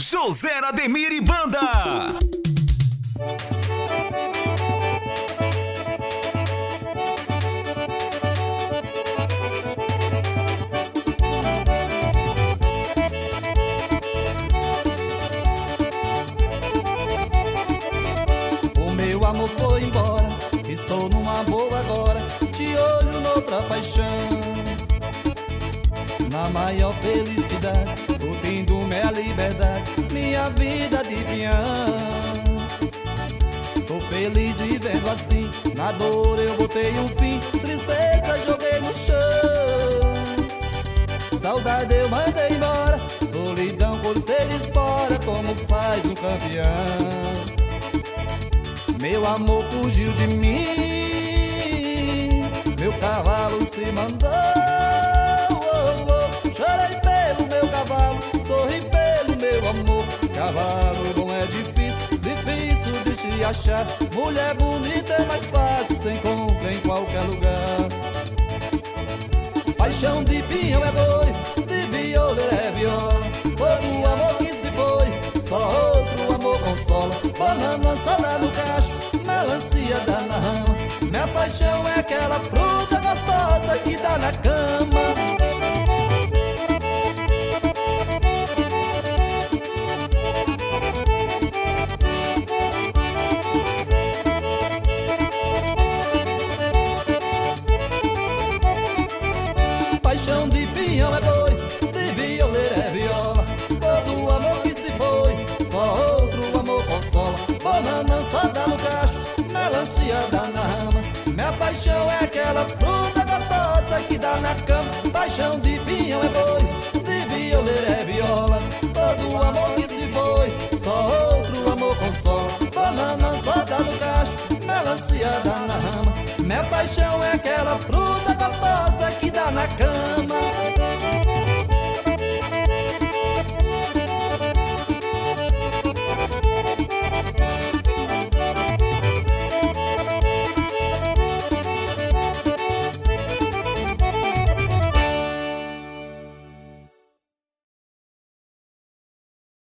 José Ademir e Banda. O meu amor foi embora, estou numa boa agora, de olho noutra paixão. Na maior felicidade, curtindo minha liberdade, minha vida de peão. Tô feliz vivendo assim, na dor eu botei um fim, tristeza joguei no chão. Saudade eu mandei embora, solidão cortei espora, como faz um campeão. Meu amor fugiu de mim, meu cavalo se mandou. Chorei pelo meu cavalo, sorri pelo meu amor. Cavalo bom é difícil, difícil de te achar. Mulher bonita é mais fácil, se encontra em qualquer lugar. Paixão de pinhão é boi, de violeiro é viola. Todo amor que se foi, só outro amor consola. Banana assada no cacho, melancia dá na rama. Minha paixão é aquela fruta gostosa que dá na cama. Paixão de pinhão é boi, de violeiro é viola. Todo amor que se foi, só outro amor consola. Banana só dá no cacho, melancia dá na rama. Minha paixão é aquela fruta gostosa que dá na cama. Paixão de pinhão é boi, de violeiro é viola. Todo amor que se foi, só outro amor consola. Banana só dá no cacho, melancia dá na rama. Minha paixão